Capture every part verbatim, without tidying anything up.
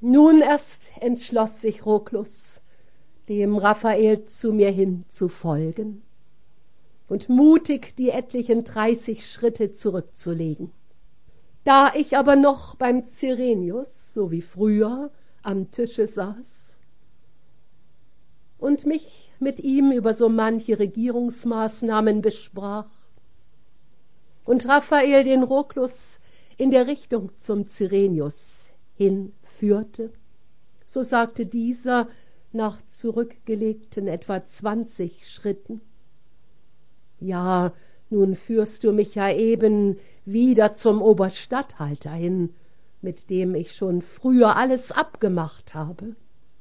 Nun erst entschloss sich Roklus, dem Raphael zu mir hin zu folgen und mutig die etlichen dreißig Schritte zurückzulegen. Da ich aber noch beim Cyrenius, so wie früher, am Tische saß und mich mit ihm über so manche Regierungsmaßnahmen besprach und Raphael den Roklus in der Richtung zum Cyrenius hinführte, so sagte dieser nach zurückgelegten etwa zwanzig Schritten: »Ja, nun führst du mich ja eben wieder zum Oberstatthalter hin, mit dem ich schon früher alles abgemacht habe.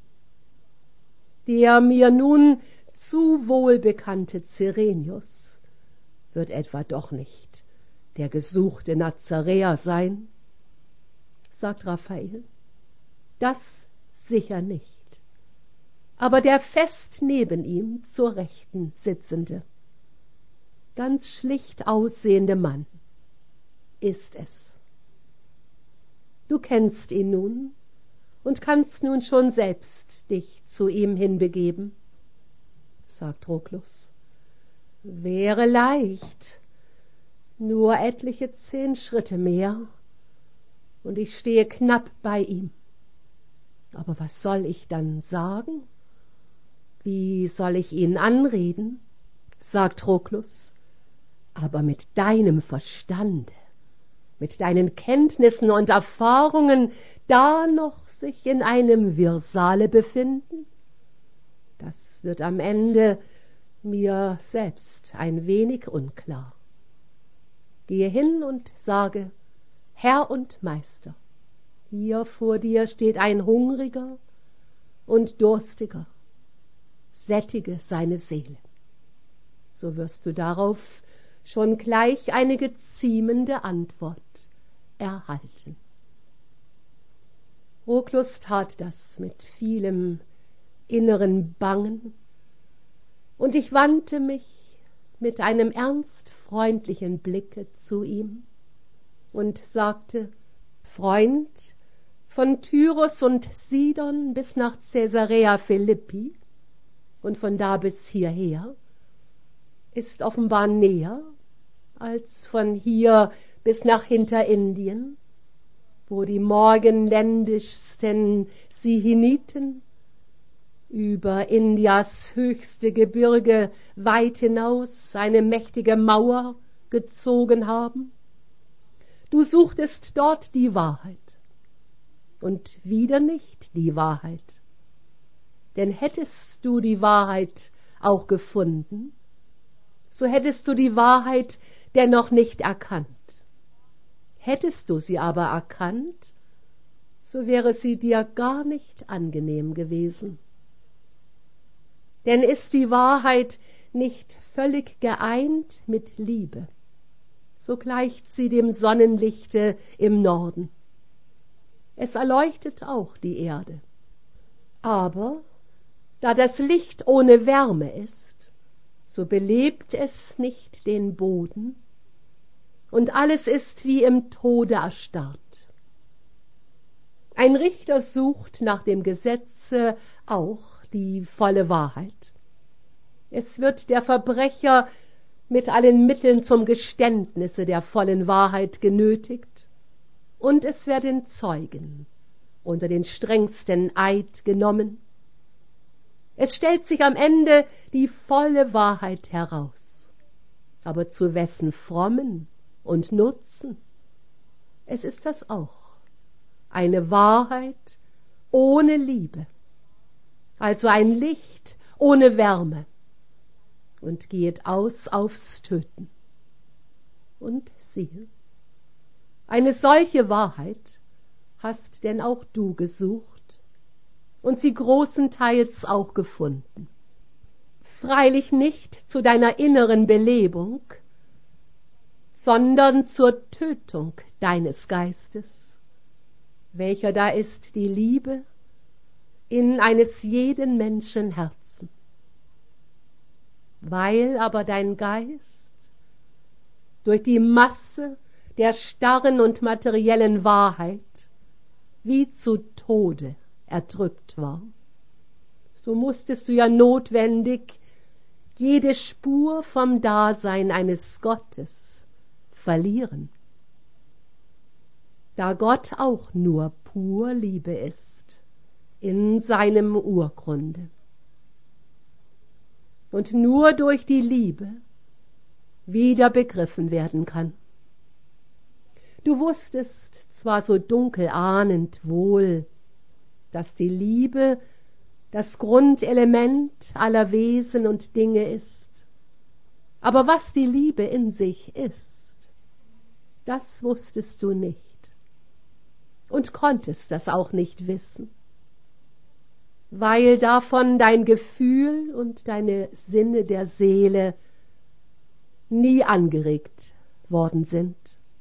Der mir nun zu wohlbekannte Cyrenius wird etwa doch nicht der gesuchte Nazaräer sein?« sagt Raphael. »Das sicher nicht, aber der fest neben ihm zur Rechten sitzende, ganz schlicht aussehende Mann ist es. Du kennst ihn nun und kannst nun schon selbst dich zu ihm hinbegeben«, sagt Roklus. »Wäre leicht, nur etliche zehn Schritte mehr, und ich stehe knapp bei ihm. Aber was soll ich dann sagen? Wie soll ich ihn anreden?«, sagt Roklus. »Aber mit deinem Verstande, mit deinen Kenntnissen und Erfahrungen, da noch sich in einem Wirrsaale befinden? Das wird am Ende mir selbst ein wenig unklar. Gehe hin und sage: Herr und Meister, hier vor dir steht ein Hungriger und Durstiger, sättige seine Seele. So wirst du darauf schon gleich eine geziemende Antwort erhalten.« Roklus tat das mit vielem inneren Bangen, und ich wandte mich mit einem ernst freundlichen Blicke zu ihm und sagte: »Freund, von Tyrus und Sidon bis nach Caesarea Philippi und von da bis hierher ist offenbar näher als von hier bis nach Hinterindien, wo die morgenländischsten Siheniten über Indias höchste Gebirge weit hinaus eine mächtige Mauer gezogen haben. Du suchtest dort die Wahrheit und wieder nicht die Wahrheit. Denn hättest du die Wahrheit auch gefunden, so hättest du die Wahrheit dennoch nicht erkannt. Hättest du sie aber erkannt, so wäre sie dir gar nicht angenehm gewesen. Denn ist die Wahrheit nicht völlig geeint mit Liebe, so gleicht sie dem Sonnenlichte im Norden. Es erleuchtet auch die Erde. Aber da das Licht ohne Wärme ist, so belebt es nicht den Boden, und alles ist wie im Tode erstarrt. Ein Richter sucht nach dem Gesetze auch die volle Wahrheit. Es wird der Verbrecher mit allen Mitteln zum Geständnisse der vollen Wahrheit genötigt, und es werden Zeugen unter den strengsten Eid genommen. Es stellt sich am Ende die volle Wahrheit heraus. Aber zu wessen Frommen und Nutzen? Es ist das auch, eine Wahrheit ohne Liebe, also ein Licht ohne Wärme, und geht aus aufs Töten. Und siehe, eine solche Wahrheit hast denn auch du gesucht und sie großenteils auch gefunden. Freilich nicht zu deiner inneren Belebung, sondern zur Tötung deines Geistes, welcher da ist die Liebe in eines jeden Menschen Herzen. Weil aber dein Geist durch die Masse der starren und materiellen Wahrheit wie zu Tode erdrückt war, so mußtest du ja notwendig jede Spur vom Dasein eines Gottes verlieren. Da Gott auch nur pur Liebe ist in seinem Urgrunde und nur durch die Liebe wieder begriffen werden kann. Du wusstest zwar so dunkel ahnend wohl, dass die Liebe das Grundelement aller Wesen und Dinge ist, aber was die Liebe in sich ist, das wusstest du nicht und konntest das auch nicht wissen, weil davon dein Gefühl und deine Sinne der Seele nie angeregt worden sind.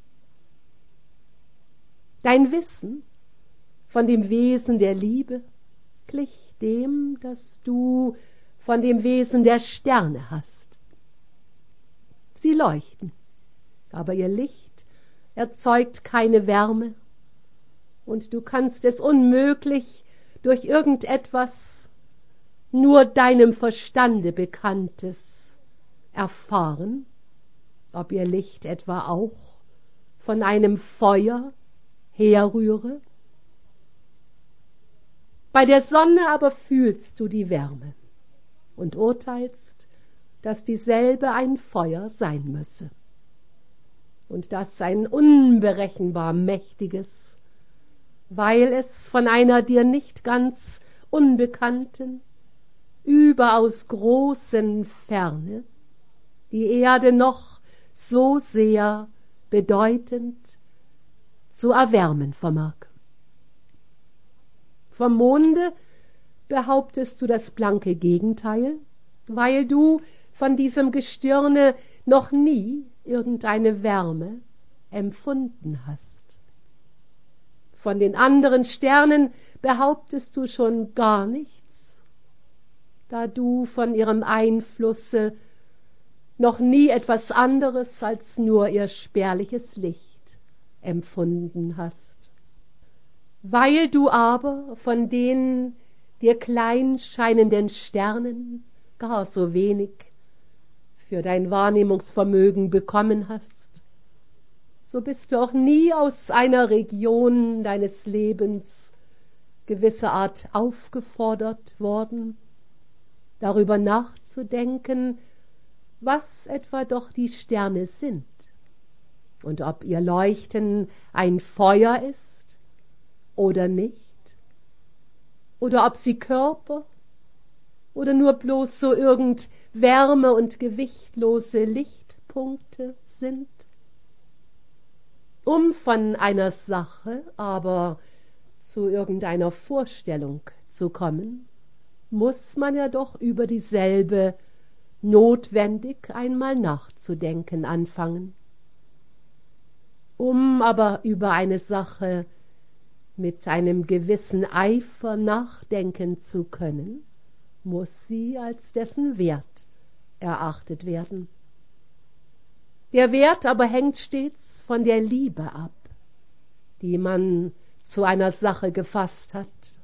Dein Wissen von dem Wesen der Liebe glich dem, das du von dem Wesen der Sterne hast. Sie leuchten, aber ihr Licht erzeugt keine Wärme, und du kannst es unmöglich durch irgendetwas nur deinem Verstande Bekanntes erfahren, ob ihr Licht etwa auch von einem Feuer herrühre. Bei der Sonne aber fühlst du die Wärme und urteilst, dass dieselbe ein Feuer sein müsse und das ein unberechenbar mächtiges, weil es von einer dir nicht ganz unbekannten, überaus großen Ferne die Erde noch so sehr bedeutend zu erwärmen vermag. Vom Monde behauptest du das blanke Gegenteil, weil du von diesem Gestirne noch nie irgendeine Wärme empfunden hast. Von den anderen Sternen behauptest du schon gar nichts, da du von ihrem Einflusse noch nie etwas anderes als nur ihr spärliches Licht empfunden hast. Weil du aber von den dir klein scheinenden Sternen gar so wenig für dein Wahrnehmungsvermögen bekommen hast, so bist du auch nie aus einer Region deines Lebens gewisser Art aufgefordert worden, darüber nachzudenken, was etwa doch die Sterne sind und ob ihr Leuchten ein Feuer ist oder nicht, oder ob sie Körper oder nur bloß so irgend Wärme und gewichtlose Lichtpunkte sind. Um von einer Sache aber zu irgendeiner Vorstellung zu kommen, muß man ja doch über dieselbe notwendig einmal nachzudenken anfangen. Um aber über eine Sache mit einem gewissen Eifer nachdenken zu können, muß sie als dessen Wert erachtet werden. Der Wert aber hängt stets von der Liebe ab, die man zu einer Sache gefasst hat,